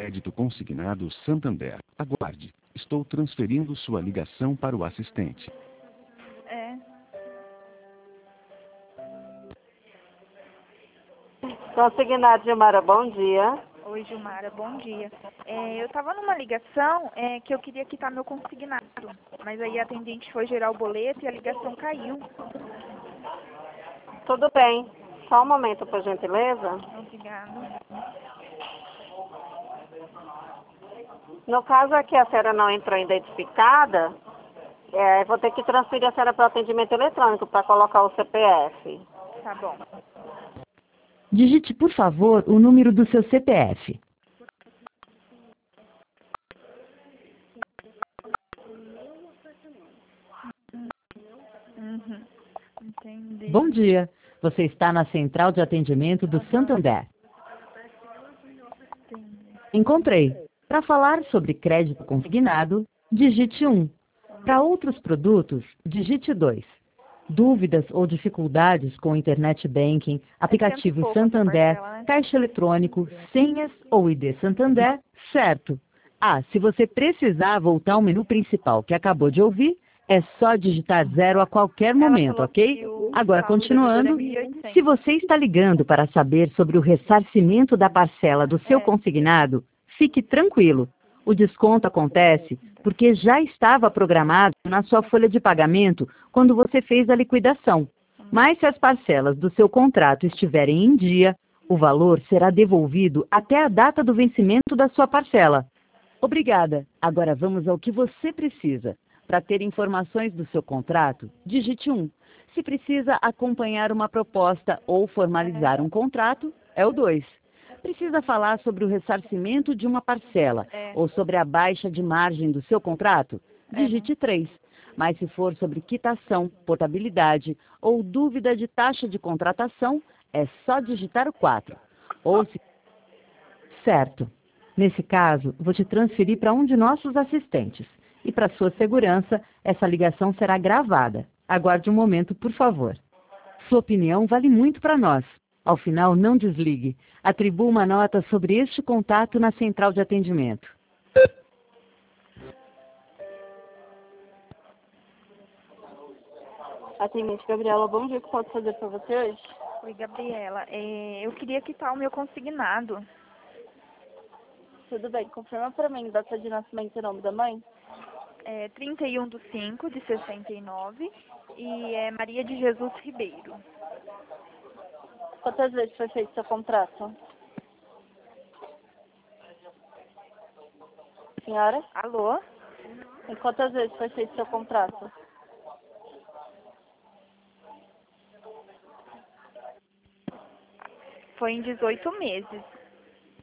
Crédito Consignado Santander. Aguarde. Estou transferindo sua ligação para o assistente. Consignado, Gilmara, bom dia. Oi, Gilmara, bom dia. Eu estava numa ligação que eu queria quitar meu consignado, mas aí a atendente foi gerar o boleto e a ligação caiu. Tudo bem. Só um momento, por gentileza. Obrigada. No caso aqui, a senhora não entrou identificada, vou ter que transferir a senhora para o atendimento eletrônico para colocar o CPF. Tá bom. Digite, por favor, o número do seu CPF. Entendi. Bom dia. Você está na central de atendimento do Santander. Encontrei. Para falar sobre crédito consignado, digite 1. Para outros produtos, digite 2. Dúvidas ou dificuldades com Internet Banking, aplicativo Santander, caixa eletrônico, senhas ou ID Santander, certo. Se você precisar voltar ao menu principal que acabou de ouvir, é só digitar 0 a qualquer momento, ok? Agora, continuando, se você está ligando para saber sobre o ressarcimento da parcela do seu consignado, fique tranquilo. O desconto acontece porque já estava programado na sua folha de pagamento quando você fez a liquidação. Mas se as parcelas do seu contrato estiverem em dia, o valor será devolvido até a data do vencimento da sua parcela. Obrigada. Agora vamos ao que você precisa. Para ter informações do seu contrato, digite 1. Se precisa acompanhar uma proposta ou formalizar um contrato, é o 2. Precisa falar sobre o ressarcimento de uma parcela ou sobre a baixa de margem do seu contrato? Digite 3. Mas se for sobre quitação, portabilidade ou dúvida de taxa de contratação, é só digitar o 4. Ou se... Certo. Nesse caso, vou te transferir para um de nossos assistentes. E para sua segurança, essa ligação será gravada. Aguarde um momento, por favor. Sua opinião vale muito para nós. Ao final, não desligue. Atribua uma nota sobre este contato na central de atendimento. Atendente Gabriela, bom dia. O que posso fazer para você hoje? Oi, Gabriela. Eu queria quitar o meu consignado. Tudo bem. Confirma para mim data de nascimento e nome da mãe? 31/5 de 69 e é Maria de Jesus Ribeiro. Quantas vezes foi feito seu contrato? Senhora? Alô? E quantas vezes foi feito seu contrato? Foi em 18 meses.